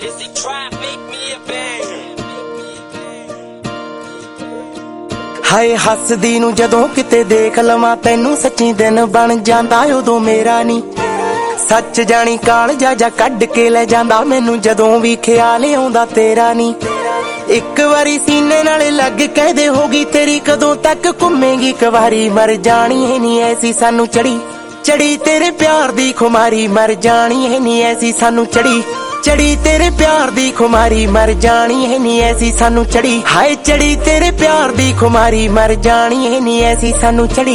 हाय हसदी नू जदों किते देख लवां तैनू सच्ची दिन बन जांदा उदों मेरा नी सच जानी कालजा जा कढ के ले जांदा मैनू जदों भी ख्याल आउंदा तेरा नी एक वारी सीने नाले लग कहदे होगी तेरी कदों तक घुमेगी एक वारी मर जानी है नी ऐसी सानू चढ़ी चढ़ी तेरे प्यार दी खुमारी मर जानी है नी ऐसी सानू चढ़ी चढ़ी तेरे प्यार दी खुमारी मर जानी है नी ऐसी सानू चढ़ी हाय चढ़ी तेरे प्यार दी खुमारी मर जानी है नी ऐसी सानू चढ़ी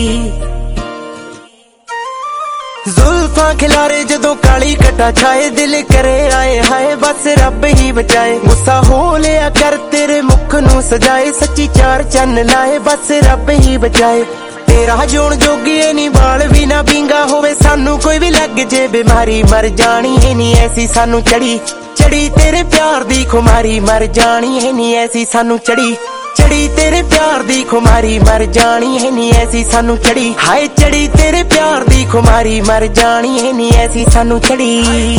जुल्फां खिलारे जदों काली कटा छाए दिल करे आए हाय बस रब ही बचाए गुस्सा हो लिया कर तेरे मुख नू सजाए सच्ची चार चन्न लाए बस रब ही बचाए तेरा जोन जोगी है नी बाल भी ना पींगा होवे सानू कोई भी लग जे बीमारी मर जानी है नी ऐसी सानू चढ़ी चढ़ी तेरे प्यार दी खुमारी मर जानी है नी ऐसी सानू चढ़ी चढ़ी तेरे प्यार दी खुमारी मर जानी है नी ऐसी सानू चढ़ी हाय चढ़ी तेरे प्यार दी खुमारी मर जानी है नी ऐसी सानू चढ़ी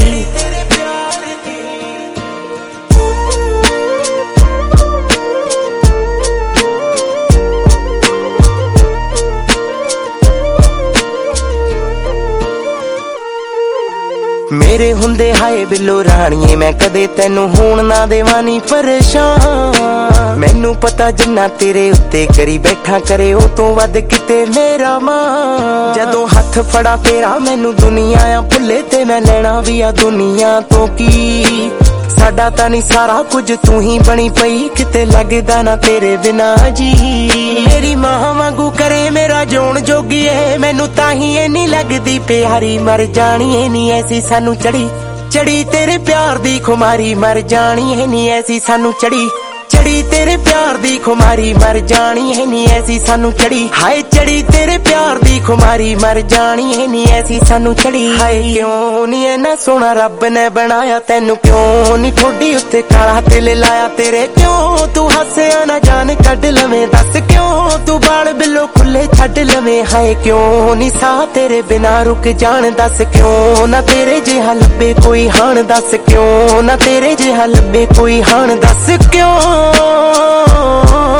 मेरे हुंदे हाय बिल्लो राणीए मैं कदे तैनू होण ना देवानी परेशान मैनू पता जिन्ना तेरे उत्ते करी बैठा करे ओ तो वध किते मेरा मां जदों हथ फड़ा तेरा मैनू दुनिया आ भुले ते मैं लेना भी आ दुनिया तो की साडा तां नी सारा कुछ तू ही बनी पई किते लगदा ना तेरे बिना जी मेरी मां वांगू करे मेरा जोन जोगी है मैनू ताही इन्नी लगदी प्यारी मर जानी है नी ऐसी सानू चढ़ी चढ़ी तेरे प्यार दी खुमारी मर जानी है नी ऐसी सानू चढ़ी चढ़ी तेरे प्यार दी खुमारी मर जानी है नी ऐसी सानू चढ़ी हाय चढ़ी तेरे प्यार दी खुमारी मर जानी है नी ऐसी सानू चढ़ी हाय क्यों नी इन्ना सोना रब ने बनाया तैनू क्यों नी ठोडी उत्ते काला तिल लाया तेरे क्यों तू हस्या ना जान कढ लवें दस क्यों तू बाल बिल्लो खुले छड्ड लवें हाय क्यों नी सा तेरे बिना रुक जान दस क्यों ना तेरे जिहा लब्बे कोई हाण दस क्यों ना तेरे जिहा लब्बे कोई हाण दस क्यों